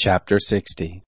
Chapter 60.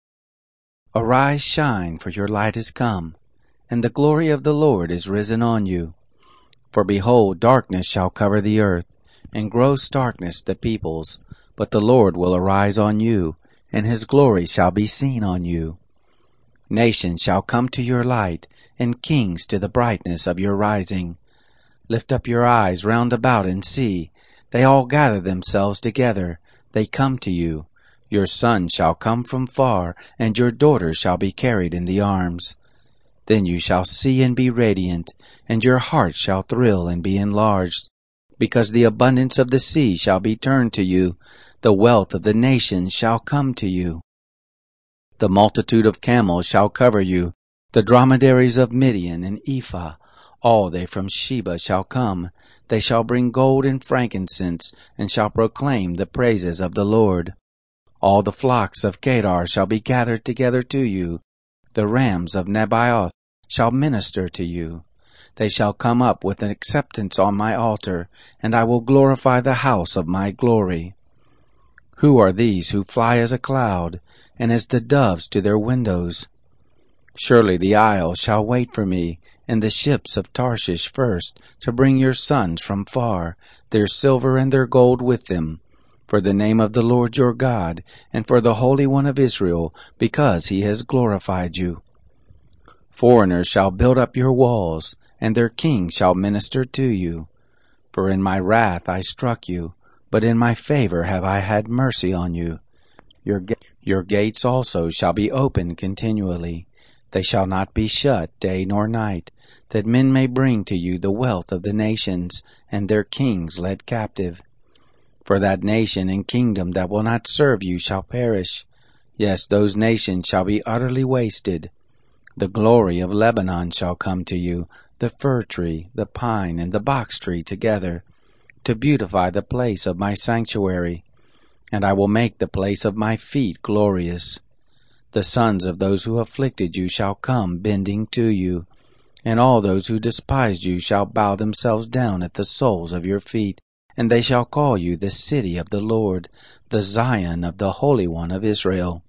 Arise, shine, for your light is come, and the glory of the Lord is risen on you. For behold, darkness shall cover the earth, and gross darkness the peoples. But the Lord will arise on you, and his glory shall be seen on you. Nations shall come to your light, and kings to the brightness of your rising. Lift up your eyes round about and see. They all gather themselves together. They come to you. Your sons shall come from far, and your daughters shall be carried in the arms. Then you shall see and be radiant, and your heart shall thrill and be enlarged, because the abundance of the sea shall be turned to you, the wealth of the nations shall come to you. The multitude of camels shall cover you, the dromedaries of Midian and Ephah, all they from Sheba shall come. They shall bring gold and frankincense, and shall proclaim the praises of the Lord. All the flocks of Kedar shall be gathered together to you. The rams of Nebaioth shall minister to you. They shall come up with an acceptance on my altar, and I will glorify the house of my glory. Who are these who fly as a cloud, and as the doves to their windows? Surely the isles shall wait for me, and the ships of Tarshish first, to bring your sons from far, their silver and their gold with them, for the name of the Lord your God, and for the Holy One of Israel, because he has glorified you. Foreigners shall build up your walls, and their kings shall minister to you. For in my wrath I struck you, but in my favor have I had mercy on you. Your gates also shall be open continually. They shall not be shut day nor night, that men may bring to you the wealth of the nations, and their kings led captive. For that nation and kingdom that will not serve you shall perish. Yes, those nations shall be utterly wasted. The glory of Lebanon shall come to you, the fir tree, the pine, and the box tree together, to beautify the place of my sanctuary. And I will make the place of my feet glorious. The sons of those who afflicted you shall come bending to you, and all those who despised you shall bow themselves down at the soles of your feet. And they shall call you the city of the Lord, the Zion of the Holy One of Israel.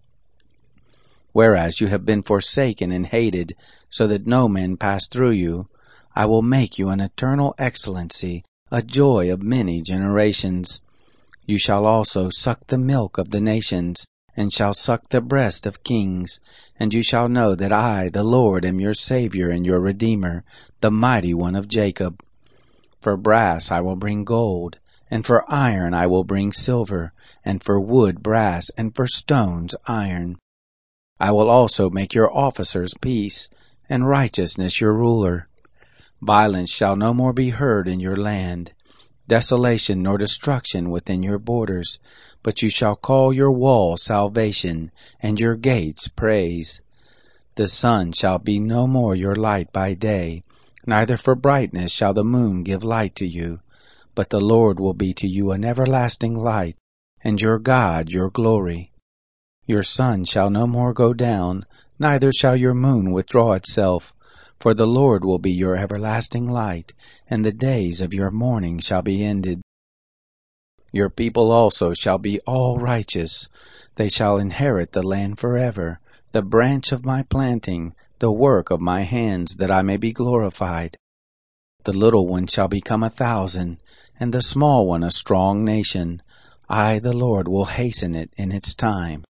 Whereas you have been forsaken and hated, so that no man pass through you, I will make you an eternal excellency, a joy of many generations. You shall also suck the milk of the nations, and shall suck the breast of kings. And you shall know that I, the Lord, am your Savior and your Redeemer, the Mighty One of Jacob. For brass I will bring gold, and for iron I will bring silver, and for wood brass, and for stones iron. I will also make your officers peace, and righteousness your ruler. Violence shall no more be heard in your land, desolation nor destruction within your borders, but you shall call your wall salvation, and your gates praise. The sun shall be no more your light by day, neither for brightness shall the moon give light to you, but the Lord will be to you an everlasting light, and your God your glory. Your sun shall no more go down, neither shall your moon withdraw itself, for the Lord will be your everlasting light, and the days of your mourning shall be ended. Your people also shall be all righteous. They shall inherit the land forever, the branch of my planting, the work of my hands, that I may be glorified. The little one shall become 1,000, and the small one a strong nation. I, the Lord, will hasten it in its time.